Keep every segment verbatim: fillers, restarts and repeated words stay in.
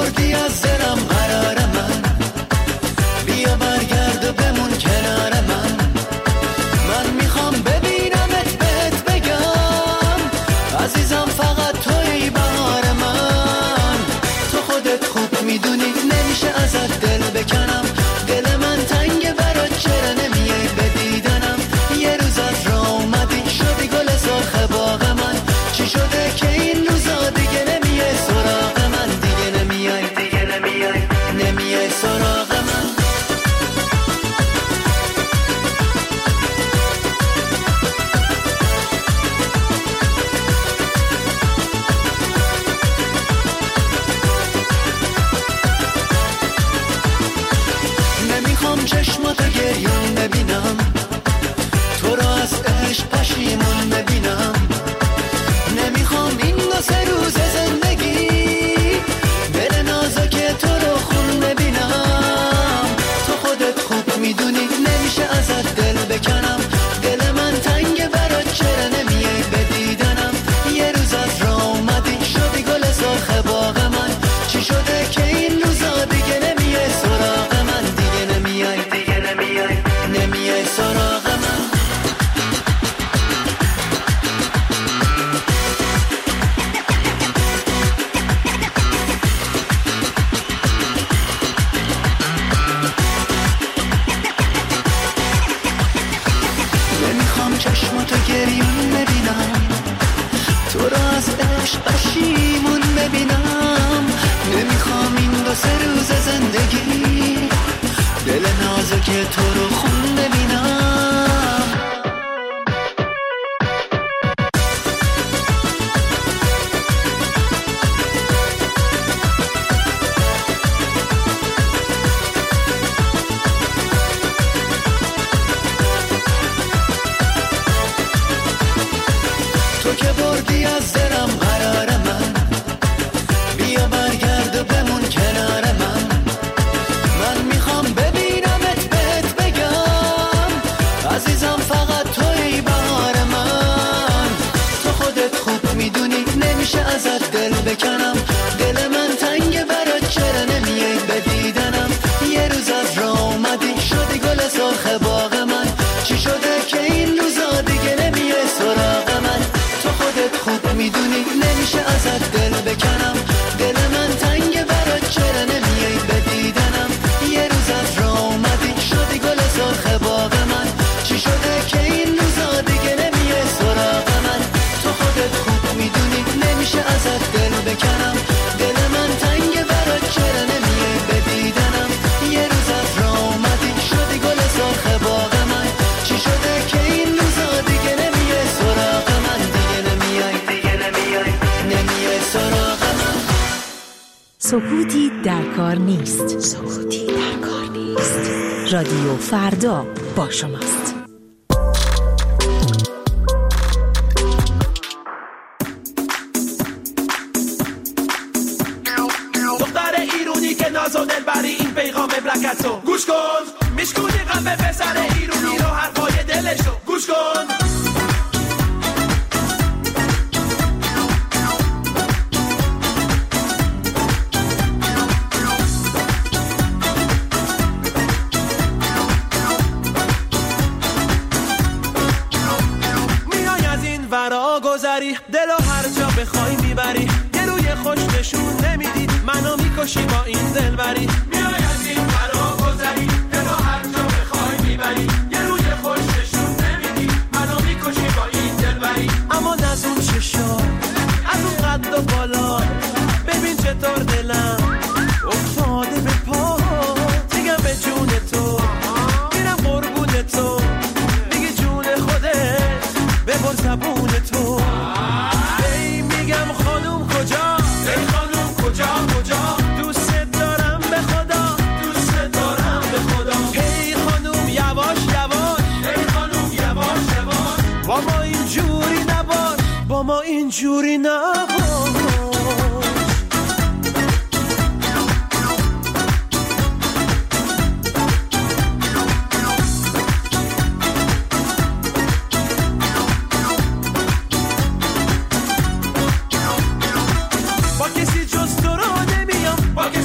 بردی از دلم قرار من، بیا برگرد و بمون کنار من. من میخوام ببینمت بهت بگم عزیزم فقط توی بهار من. تو خودت خوب میدونی نمیشه ازت دل بکنم، دل من تنگه برات چرا نمیای بدیدنم. یه روز از راه اومدی شدی گل سرخ باغ من، چی شده که این روزا دیگه نمیای سراغ من، دیگه نمیای دیگه نمیای نمیای سراغ من. نمیخوام چشماتو گریون ببینم، تو رو از عشق پشیمون ببینم. نمیخوام این دو سه روز زندگی دل نازک تو رو خون ببینم. تو خودت خوب میدونی نمیشه ازت دل بکنم، دل من تنگه برات چرا نمیای بدیدنم. یه روز از راه اومدی شدی گل سرخ باغ من، چی شده که این روزا دیگه نمیای سراغ من، دیگه نمیای دیگه نمیای نمیای سراغ من. نمیخوام چشماتو گریون ببینم، تو رو از عشق پشیمون ببینم. نمیخوام این دو سه روز زندگی دل نازک تو رو خون ببینم. تو که بردی از دلم قرار من، بیا برگرد و بمون کنار من. من میخوام ببینمت بهت بگم عزیزم فقط توی بهار من. تو خودت خوب میدونی نمیشه ازت دل بکنم، دل من تنگه برات چرا نمیای بدیدنم. یه روز از راه اومدی شدی گل سرخ باغ من، چی شده که این روزا دیگه نمیای سراغ من. تو خودت خوب میدونی نمیشه ازت دل بکنم، دل من تنگه برات چرا نمیای بدیدنم. یه روز از راه اومدی شدی گل سرخ باغ من، چی شده که این روزا دیگه نمیای سراغ من. تو خودت خوب میدونی نمیشه ازت دل بکنم، دل من تنگه برات چرا نمیای بدیدنم. یه روز از راه اومدی شدی گل سرخ باغ من، چی شده که این روزا دیگه نمیای سراغ من، دیگه نمیای دیگه نمیای نمیای سراغ من. سکوتی در کار نیست. سکوتی در کار نیست. رادیو فردا با شماست. دختر ایرونی که ناز و دلبری این پیغام بلکتو گوش کن، میشکونی قلب پسر ایرونی رو حرفای دلشو گوش کن. گذری دلو هر جا بخوای میبری، یه روی خوش نشون نمیدی منو میکشی با این دلبری. میای از این فرا گذری دلو هر جا بخوای میبری، یه روی خوش نشون نمیدی منو میکشی با این دلبری. اما نزون چشا از اون قد و بالا ببین چطور دلم افتاده به پا، دیگم به جون تو میرم قربون تو، میگی جون خودت ببر زبون تو. ای میگم خانوم کجا، ای خانوم کجا کجا، دوست دارم به خدا، دوست دارم به خدا. ای خانوم یواش یواش، ای خانوم یواش یواش، با ما اینجوری نباش، با ما اینجوری نباش. با کسی جز تو رو نمیام، با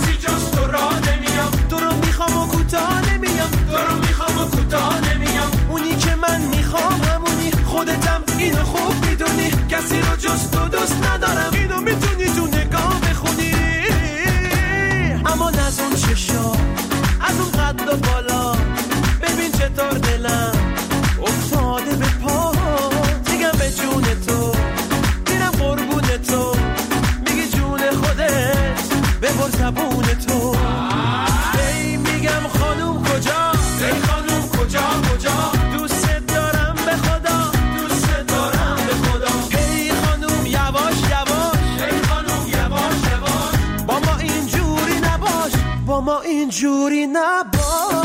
جون تو. ای میگم خانوم کجا، ای خانوم کجا کجا، دوست دارم به خدا، دوست دارم به خدا. ای خانوم یواش یواش، ای خانوم یواش یواش، با ما اینجوری نباش، با ما اینجوری نباش.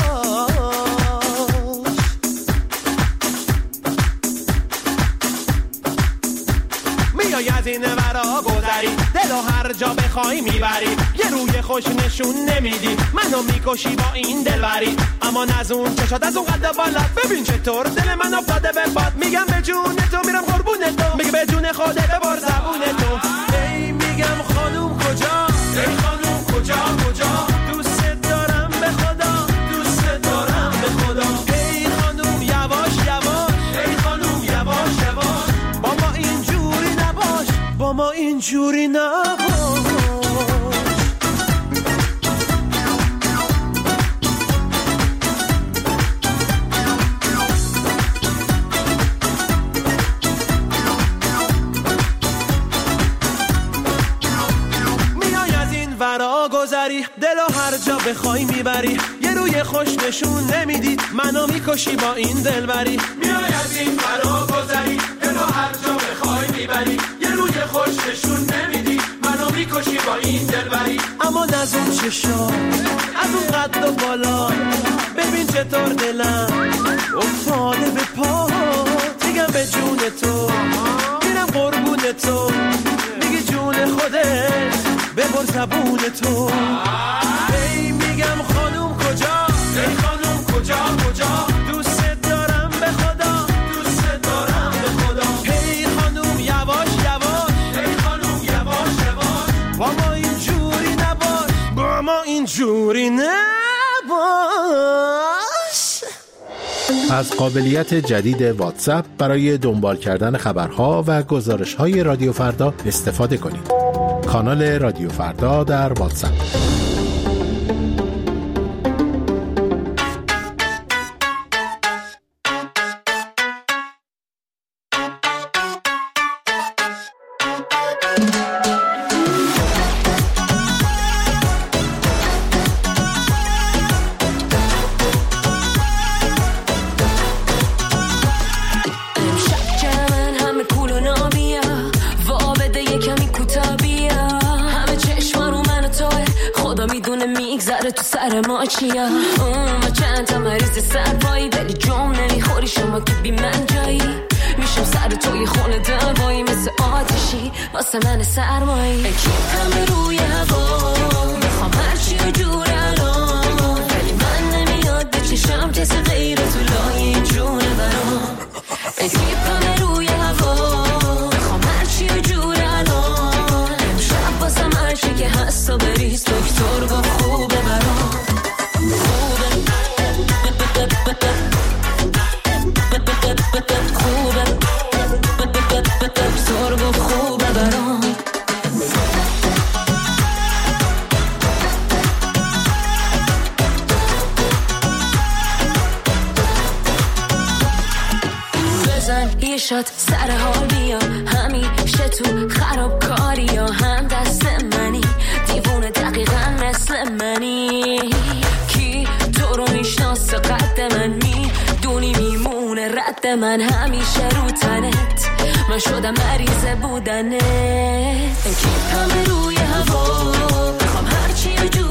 میای از این ورا گذری، دلو هر جا بخوای میبری، یه روی خوش نشون نمیدی، منو میکشی با این دلبری. اما نزون چشات از اون قد بالات، ببین چطور دل من افتاده به باد. میگم به جون تو میرم قربون تو، میگه به جون خوده ببار زبون تو. ای میگم خانوم کجا، ای خانوم کجا کجا، دوست دارم به خدا، دوست دارم به خدا. ای خانوم یواش یواش، ای خانوم یواش یواش، با ما اینجوری نباش، با ما اینجوری نباش. گذری دلو هر جا بخوای میبری، یه روی خوش نشون نمیدی، منو میکشی با این دلبری. میای از این فرا گذری، دلو هر جا بخوای میبری، یه روی خوش نشون نمیدی، منو میکشی با این دلبری. اما نزون چشا از اون قد و بالا، ببین چطور دلم افتاده به پا. میگم به جون تو میرم قربون تو، میگی جون خودت ببر زبون تو. ای میگم خانوم کجا، ای خانوم کجا کجا، دوست دارم به خدا، دوست دارم به خدا. ای خانوم یواش یواش، ای خانوم یواش یواش، با ما اینجوری نباش، با ما اینجوری نباش. از قابلیت جدید واتساپ برای دنبال کردن خبرها و گزارش‌های رادیو فردا استفاده کنید. کانال رادیو فردا در واتساپ. تو سر ما چیا اون و چند تا مریض سرپایی، ولی جام نمیخوری شما که بی من جایی. میشم سر توی خونه دوایی، مثل آتشی واسه من سرمایی. کیپم روی هوا، میخوام هرچی و جور الان، ولی من نمیاد به چشم کسی غیر تو لای جونه برام. کیپم روی هوا، میخوام هرچی و جور الان، امشب واسه هرچی که هست و بریز دکتر با خوبه برام. شد سر حال بیا، همیشه تو خرابکاری یا هم دست منی، دیوونه دقیقا مثل منی. کی تو رو میشناسه قد من، میدونی میمونه رد من همیشه رو تنت، من شدم مریض بودنت. کی همه روی هوا، میخوام هرچی